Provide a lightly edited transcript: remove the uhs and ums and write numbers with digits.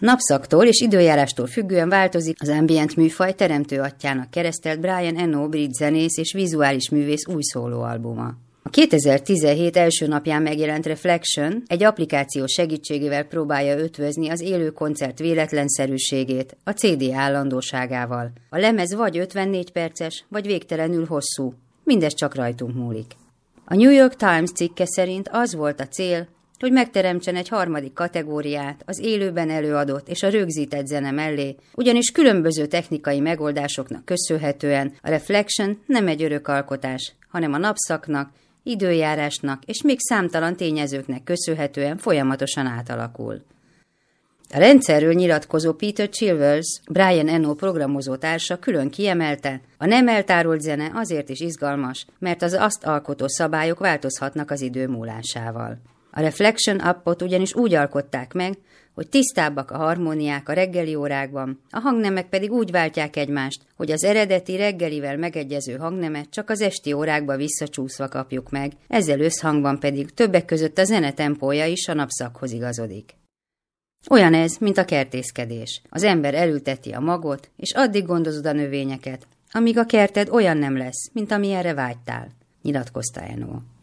Napszaktól és időjárástól függően változik az ambient műfaj teremtő atyjának keresztelt Brian Eno brit zenész és vizuális művész új szólóalbuma. A 2017 első napján megjelent Reflection egy applikáció segítségével próbálja ötvözni az élő koncert véletlenszerűségét a CD állandóságával. A lemez vagy 54 perces, vagy végtelenül hosszú. Mindez csak rajtunk múlik. A New York Times cikke szerint az volt a cél, hogy megteremtsen egy harmadik kategóriát az élőben előadott és a rögzített zene mellé, ugyanis különböző technikai megoldásoknak köszönhetően a Reflection nem egy örök alkotás, hanem a napszaknak, időjárásnak és még számtalan tényezőknek köszönhetően folyamatosan átalakul. A rendszerről nyilatkozó Peter Chilvers, Brian Eno programozó társa külön kiemelte, a nem eltárolt zene azért is izgalmas, mert az azt alkotó szabályok változhatnak az idő múlásával. A Reflection appot ugyanis úgy alkották meg, hogy tisztábbak a harmóniák a reggeli órákban, a hangnemek pedig úgy váltják egymást, hogy az eredeti reggelivel megegyező hangnemet csak az esti órákba visszacsúszva kapjuk meg, ezzel összhangban pedig többek között a zene tempója is a napszakhoz igazodik. Olyan ez, mint a kertészkedés. Az ember elülteti a magot, és addig gondozod a növényeket, amíg a kerted olyan nem lesz, mint amilyenre vágytál, nyilatkozta Eno.